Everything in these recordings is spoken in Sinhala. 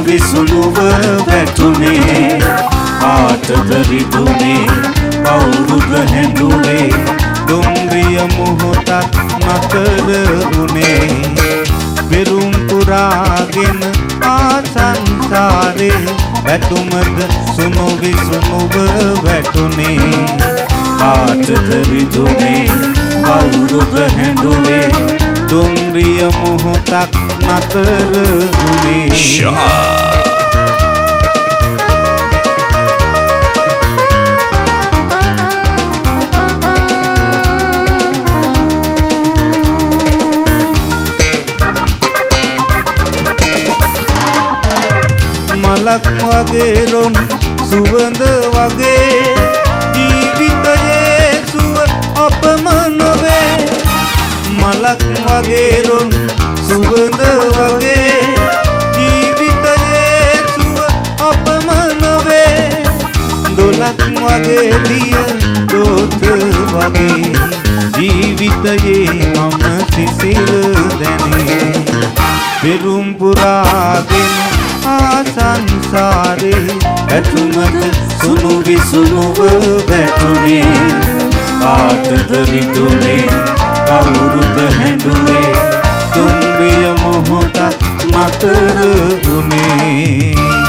විසුණුව වැටුනේ ආටද රිදුනේ කවුරුද හැඬුනේ දුම්රිය මොහොතක් නතර වුනේ පෙරුම් පුරාගෙන ආසංසාරේ වැටුමද සුණු විසුණුව වැටුනේ ආටද රිදුනේ කවුරුද හැඬුනේ දුම්රිය මොහොතක් නතර වුනේ මලක් වගේ රොන් සුවඳ වගේ ජීවිතයේ සුව අපම නොවේ මලක් වගේ රොන් සුවඳ වගේ ජීවිතයේ සුව අපම නොවේ දොලක් වගේ දිය දෝත වගේ ජීවිතයේ මම සිසිල් දැනේ පෙරුම් පුරාගෙන ආසංසාරේ ඇතුමත සුණු විසුණුව වැටුනේ ආටද රිදුනේ කවුරුද හැඬුනේ දුම්රිය මොහොතක් නතර වුනේ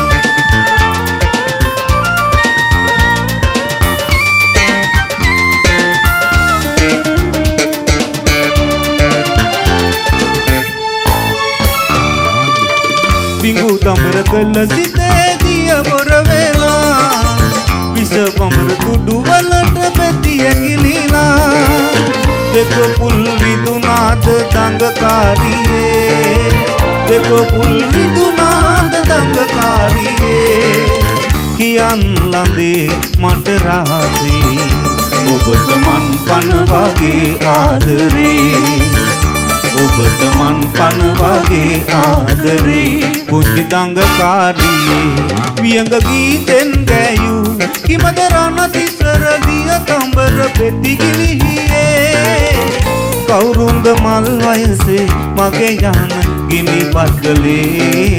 පිඟු දමර කළ සිතේ දිය බොර වෙලා විස බඹර කුඩු වලට පැතිය කිලිලා දෙක පුල් විදුනාද දඟකාරියේ දෙක පුල් විදුනාද දඟකාරියේ කියන් ලඳේ මට රහසේ ඔබට මන් පන වගේ ආදරේ ඔබට මන් පන වගේ ආදරේ පුංචි දඟකාරියේ වියඟ ගීතෙන් ගෑයූ කිමදරණ තිසර දිය කම්බර පෙති ගිලිහියේ කවුරුන්ද මල් වයසේ මගේ යහන ගිනි පත්කලේ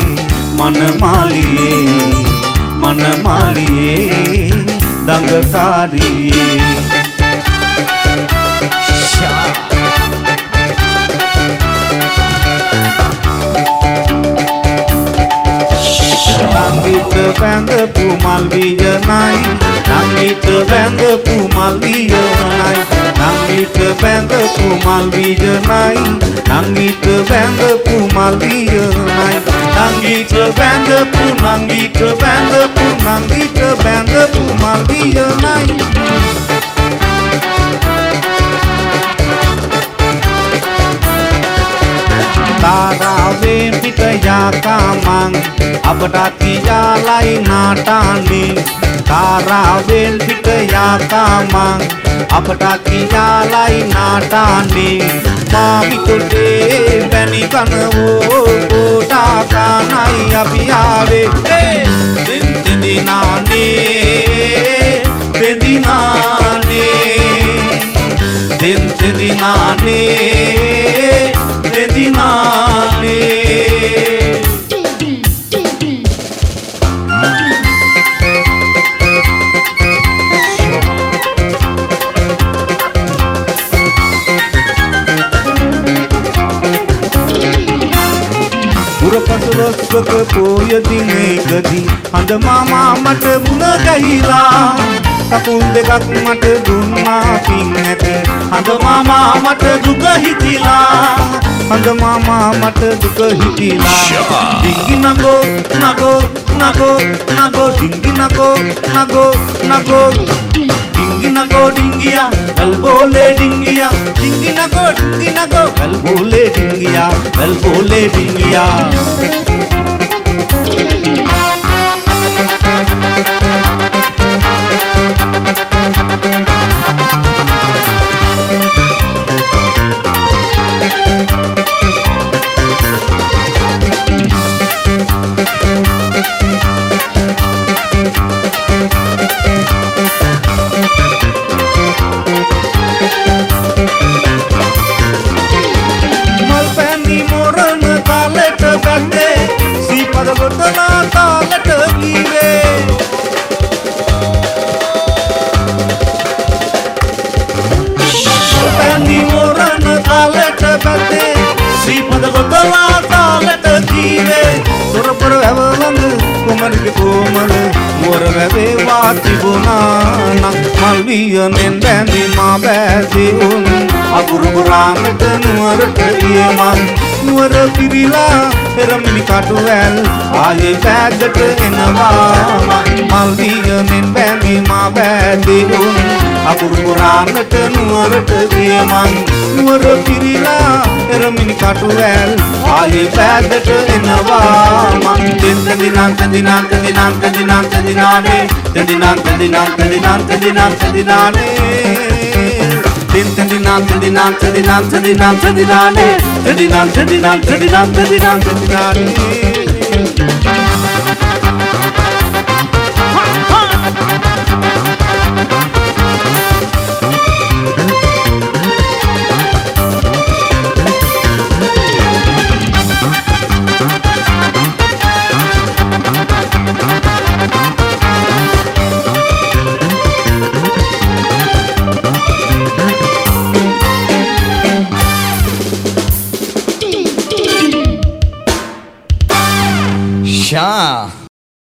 මනමාලියේ දඟකාරියේ Nangit band pumal vijanai Nangit band pumal vijanai Nangit band pumal vijanai Nangit band pumal vijanai Nangit band pumal vijanai Tarawen pitaya kamang abadati jalai natani Tarawen pitaya kamang abadati jalai natani Mami kote bani kanawo kota kanai abiyave Dindinane Dindinane Dindinane Dindinane පුරපසළොස්වක පෝය දිනකදී හඳ මාමා මට මුණ ගැහිලා කකුල් දෙකක් මට දුන්නා පින් නැත හඳ මාමා මට දුක හිතිලා හඳ මාමා මට දුක හිතිලා ඩිංගි නගෝ නගෝ නගෝ නගෝ ඩිංගි නගෝ නගෝ නගෝ ඩිංගි නගෝ ඩිංගියා කල් බෝලේ ඩිංගියා ඩිංගි නගෝ කල් බෝලේ ඩිංගියා ශ්‍රීපද ගොඩලා තාලට කීවේ පැණි මොරණ තාලට බැතේ ශ්‍රීපද ගොඩලා තාලට කීවේ සොරපර වැවලඳ කොමරිගේ කොමල මොර වැවේ වාතිබුණා නම් මල් වියනෙන් බැඳි මා බැදී උන් අකුරු පුරාමට නුවරට ගියේ මං නුවර පිරිලා එරමිනි කටුවැල් ආයේ බෑගට එනවා මල් වියනෙන් බැඳි මා බැදී උන් අකුරු පුරාමට නුවරට ගියේ මං නුවර පිරිලා එරමිනි කටුවැල් ආයේ බෑගට එනවා මං දිනානේ Teddy